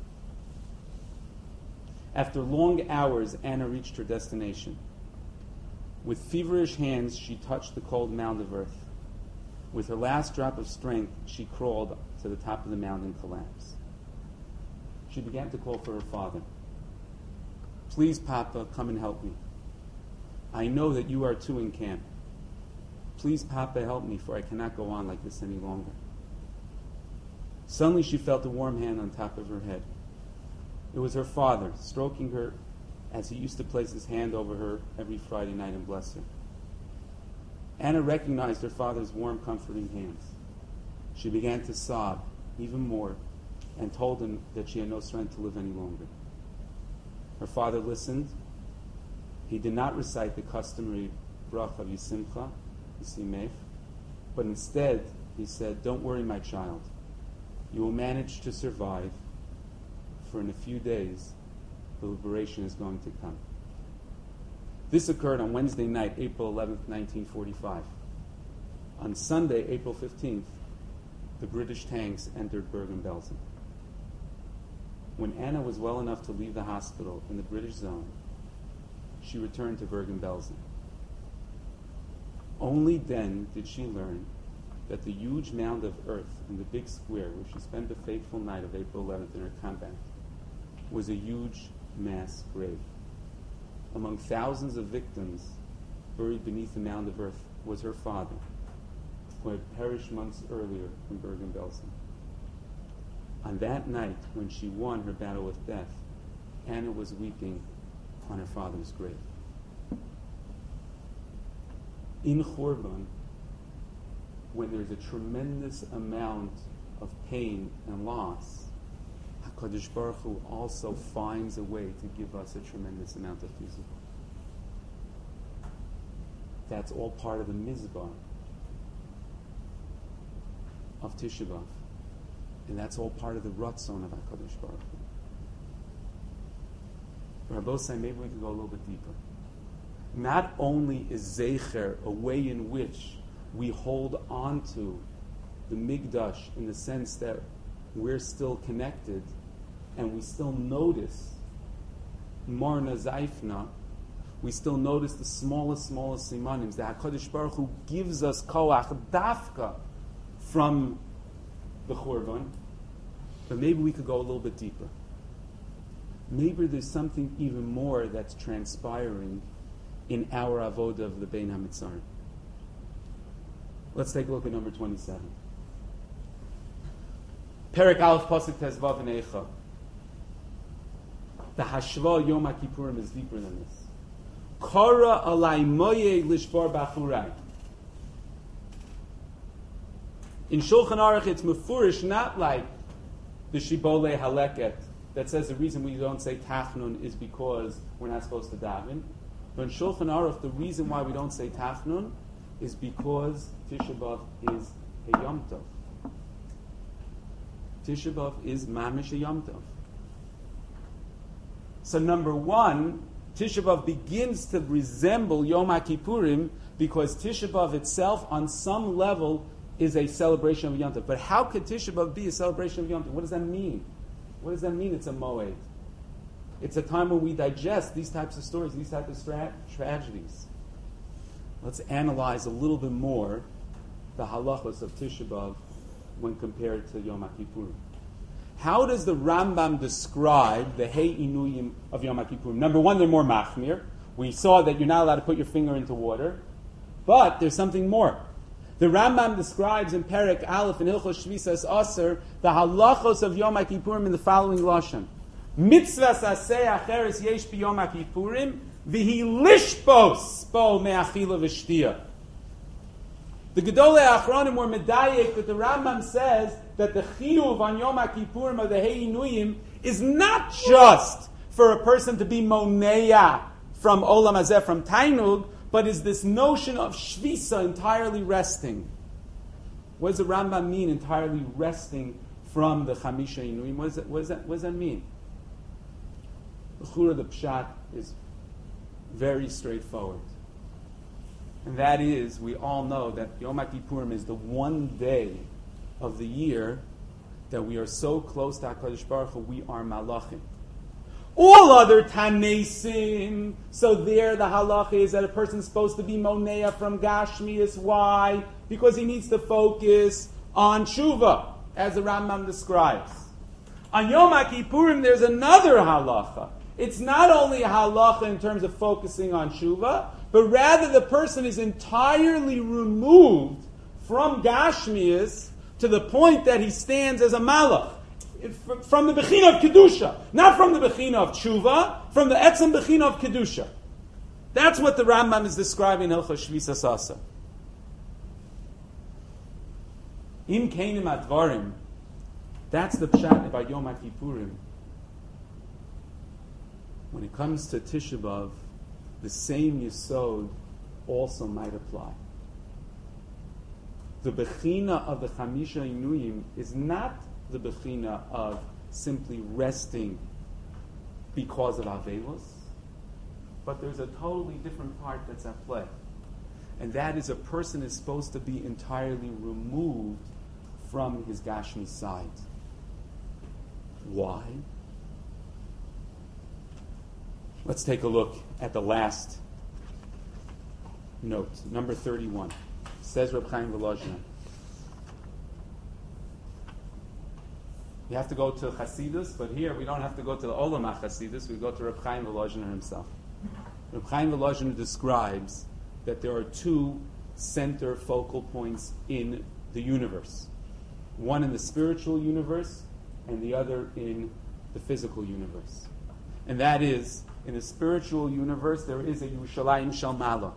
After long hours, Anna reached her destination. With feverish hands, she touched the cold mound of earth. With her last drop of strength, she crawled to the top of the mound and collapsed. She began to call for her father. Please, Papa, come and help me. I know that you are too in camp. Please, Papa, help me, for I cannot go on like this any longer. Suddenly she felt a warm hand on top of her head. It was her father, stroking her as he used to place his hand over her every Friday night and bless her. Anna recognized her father's warm, comforting hands. She began to sob even more and told him that she had no strength to live any longer. Her father listened. He did not recite the customary bracha of Yisimcha, Yisimech, but instead he said, "Don't worry, my child. You will manage to survive, for in a few days the liberation is going to come." This occurred on Wednesday night, April eleventh, nineteen forty-five. On Sunday, April fifteenth, the British tanks entered Bergen-Belsen. When Anna was well enough to leave the hospital in the British zone, she returned to Bergen-Belsen. Only then did she learn that the huge mound of earth in the big square where she spent the fateful night of April eleventh in her combat was a huge mass grave. Among thousands of victims buried beneath the mound of earth was her father, who had perished months earlier in Bergen-Belsen. On that night, when she won her battle with death, Anna was weeping on her father's grave. In Churban, when there's a tremendous amount of pain and loss, HaKadosh Baruch Hu also finds a way to give us a tremendous amount of tizukah. That's all part of the mizbah of Tisha B'Av. And that's all part of the Ratzon of HaKadosh Baruch Hu. Rabbi say maybe we could go a little bit deeper. Not only is Zecher a way in which we hold on to the Migdash in the sense that we're still connected and we still notice Marna Zaifna, we still notice the smallest, smallest simanims, that HaKadosh Baruch Hu gives us koach dafka from the Churban, but maybe we could go a little bit deeper. Maybe there's something even more that's transpiring in our avodah of the Bein HaMitzarim. Let's take a look at number twenty-seven. Perek Aleph Pasuk Tezvav and Eicha. The Hashva Yom HaKippurim is deeper than this. Kara alai moye lishbar bachurai. In Shulchan Aruch, it's mefurish, not like the Shibbolei Haleket that says the reason we don't say Tachnun is because we're not supposed to daven. But in Shulchan Aruch, the reason why we don't say Tachnun is because Tisha B'Av is a Yom Tov. Tisha B'Av is mamish a Yom Tov. So number one, Tisha B'Av begins to resemble Yom HaKippurim because Tisha B'Av itself, on some level, is a celebration of Yom Tov. But how could Tisha B'Av be a celebration of Yom Tov? What does that mean? What does that mean it's a Moed? It's a time when we digest these types of stories, these types of stra- tragedies. Let's analyze a little bit more the halachos of Tisha B'Av when compared to Yom Kippurim. How does the Rambam describe the Hei Inuyim of Yom Kippurim? Number one, they're more machmir. We saw that you're not allowed to put your finger into water. But there's something more. The Rambam describes in Perek Aleph in Hilchos Shvisas Aser the halachos of Yom Kippurim in the following lashon: Mitzvahs aseh acheres yesh b'Yom Kippurim v'hi lishpos bo me'achila v'shtia. The Gedolei Achronim were medayek that the Rambam says that the chiyuv on Yom Kippurim of the Hei Inuyim is not just for a person to be moneya from Olam Hazeh, from Tainug, but is this notion of shvisa, entirely resting. What does the Rambam mean, entirely resting from the Chamisha Inuyim? What does that, what does that, what does that mean? The Chura, the Pshat, is very straightforward. And that is, we all know that Yom Kippurim is the one day of the year that we are so close to HaKadosh Baruch Hu, we are malachim. All other tanesim, so there the halacha is that a person is supposed to be moneya from Gashmias. Why? Because he needs to focus on tshuva, as the Rambam describes. On Yom Kippurim, there's another halacha. It's not only a halacha in terms of focusing on tshuva, but rather the person is entirely removed from Gashmias to the point that he stands as a malach. From the Bechina of Kedusha. Not from the Bechina of Tshuva, from the Etzem Bechina of Kedusha. That's what the Rambam is describing in Hilchos Shvisas Aser. Im Keinim Advarim, that's the Pshat about Yom Kippurim. When it comes to Tisha B'Av, the same Yesod also might apply. The Bechina of the Chamisha Inuyim is not the Bechina of simply resting because of Avelos, but there's a totally different part that's at play. And that is, a person is supposed to be entirely removed from his Gashmi side. Why? Let's take a look at the last note, number thirty-one. Says Reb Chaim Volozhin. You have to go to Chasidus, but here we don't have to go to the Olam HaChasidus, we go to Reb Chaim Volozhin himself. Reb Chaim Volozhin describes that there are two center focal points in the universe. One in the spiritual universe, and the other in the physical universe. And that is, in the spiritual universe, there is a Yerushalayim Shel Mala.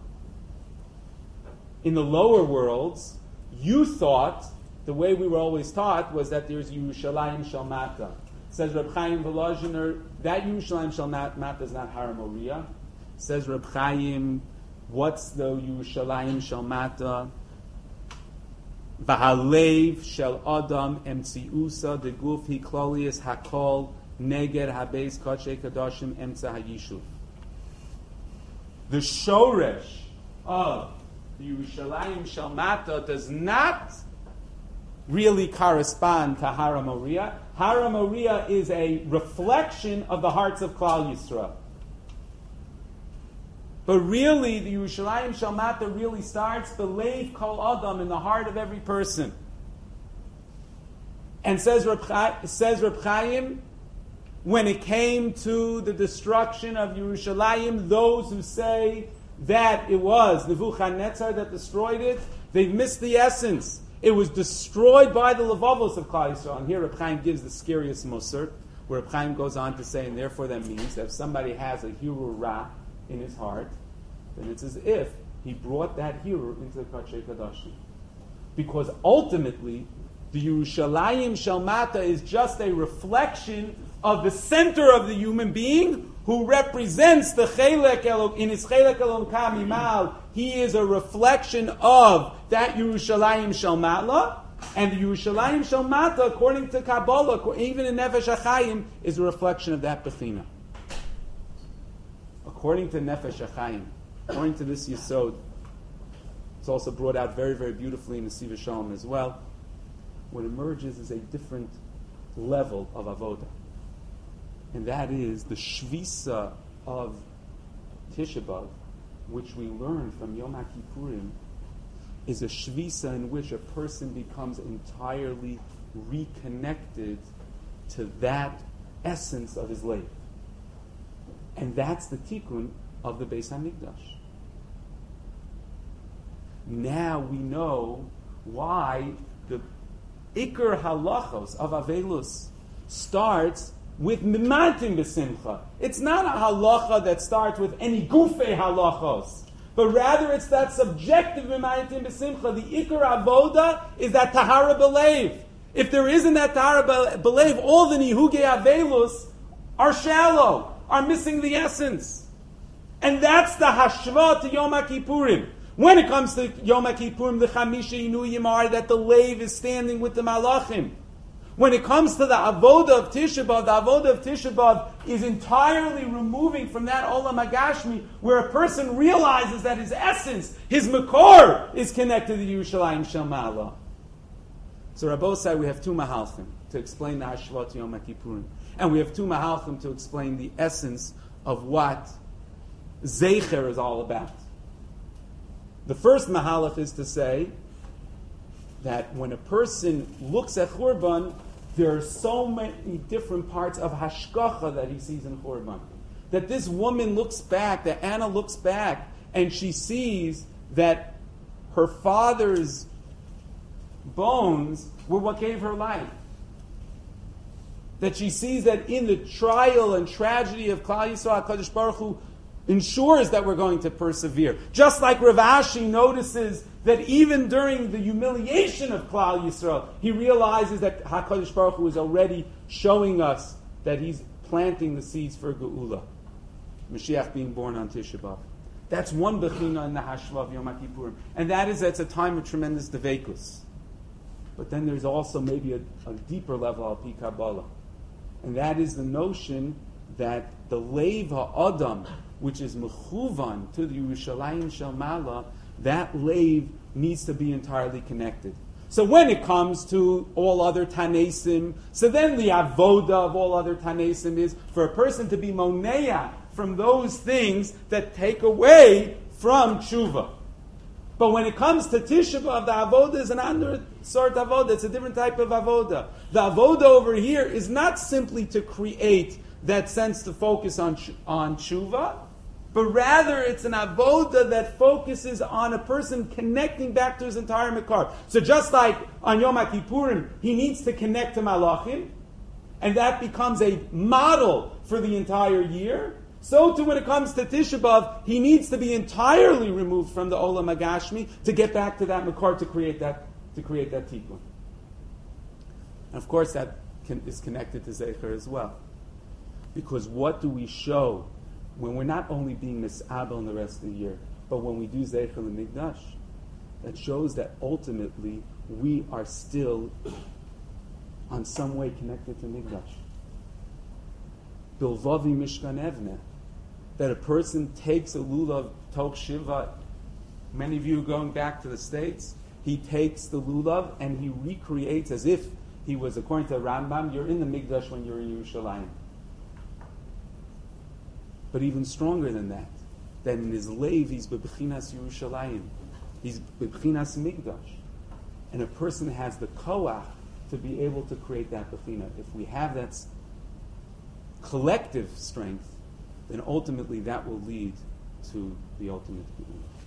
In the lower worlds, you thought, the way we were always taught, was that there's Yerushalayim Shel Mata. Says Reb Chaim Volozhiner, that Yerushalayim Shel Mata is not Har Moriah. Says Reb Chaim, what's the Yerushalayim Shel Mata? V'halev Shel Adam Emtziusa de Guf Hiklolius Hakol Neger Habeis Kodshe Kadoshim Emtza Hayishuv. The shoresh of the Yerushalayim Shel Mata does not really correspond to Har Moriah. Har Moriah is a reflection of the hearts of Klal Yisrael. But really, the Yerushalayim Shel Mata really starts B'leiv Kol Adam, in the heart of every person. And says Reb Chaim, says Reb Chaim, when it came to the destruction of Yerushalayim, those who say that it was Nebuchadnezzar that destroyed it, they've missed the essence. It was destroyed by the Levavos of Klal Yisrael. And here Reb Chaim gives the scariest Musar, where Reb Chaim goes on to say, and therefore that means that if somebody has a Hirur Ra in his heart, then it's as if he brought that Hirur into the Kodshe Kadashim. Because ultimately, the Yerushalayim Shel Mata is just a reflection of the center of the human being, who represents the Chelek Elok, in his Chelek Elok Kamimal. He is a reflection of that Yerushalayim Shel Mata, and the Yerushalayim Shel Mata, according to Kabbalah, even in Nefesh HaChaim, is a reflection of that Bechina. According to Nefesh HaChaim, according to this Yesod, it's also brought out very, very beautifully in the Siva Shalom as well. What emerges is a different level of avodah, and that is the shvisa of Tisha B'Av, which we learn from Yom Kippurim, is a shvisa in which a person becomes entirely reconnected to that essence of his life. And that's the tikkun of the Beis HaMikdash. Now we know why the Iker halachos of Avelus starts with mimatim b'simcha. It's not a halacha that starts with any gufei halachos, but rather it's that subjective mimatim b'simcha. The Iker avoda is that tahara belev. If there isn't that tahara belev, all the nihugei Avelus are shallow, are missing the essence. And that's the hashva to Yom HaKippurim. When it comes to Yom HaKippurim, the Chamisha Inuyim are that the Lev is standing with the Malachim. When it comes to the Avodah of Tisha B'Av, the Avodah of Tisha B'Av is entirely removing from that Olam HaGashmi, where a person realizes that his essence, his Makor, is connected to Yerushalayim Shel Ma'ala. So Rabbosai, we have two Mahalchim to explain the Hashvat to Yom HaKippurim. And we have two Mahalchim to explain the essence of what Zeicher is all about. The first mahalach is to say that when a person looks at Churban, there are so many different parts of hashgacha that he sees in Churban. That this woman looks back, that Anna looks back, and she sees that her father's bones were what gave her life. That she sees that in the trial and tragedy of Klal Yisrael, HaKadosh Baruch Hu ensures that we're going to persevere. Just like Rav Ashi notices that even during the humiliation of Klal Yisrael, he realizes that HaKadosh Baruch Hu is already showing us that he's planting the seeds for Geula. Mashiach being born on Tisha B'Av. That's one bechina in the Hashva of Yom HaKippurim. And that is that it's a time of tremendous devekus. But then there's also maybe a, a deeper level of Pi Kabbalah. And that is the notion that the Lev HaAdam, which is mechuvan to the Yerushalayim Shel Ma'ala, that Lev needs to be entirely connected. So when it comes to all other Tanesim, so then the avoda of all other Tanesim is for a person to be moneya from those things that take away from tshuva. But when it comes to Tisha B'Av, the avoda is an other sort of avoda. It's a different type of avoda. The avoda over here is not simply to create that sense to focus on on tshuva, but rather it's an avoda that focuses on a person connecting back to his entire Makar. So just like on Yom HaKippurim, he needs to connect to Malachim, and that becomes a model for the entire year. So too when it comes to Tisha B'Av, he needs to be entirely removed from the Olam HaGashmi to get back to that Makar to create that to create that Tikkun. And of course that can, is connected to Zecher as well. Because what do we show when we're not only being misabel in the rest of the year, but when we do Zeicher L'Mikdash? That shows that ultimately we are still on some way connected to Mikdash. Bilvavi Mishkan Evneh. That a person takes a lulav Tok Shiva. Many of you are going back to the States. He takes the lulav and he recreates as if he was, according to Rambam, you're in the Mikdash when you're in Yerushalayim. But even stronger than that, that in his leiv he's bebchinas Yerushalayim, he's bebchinas Mikdash, and a person has the koach to be able to create that bechina. If we have that collective strength, then ultimately that will lead to the ultimate Geula.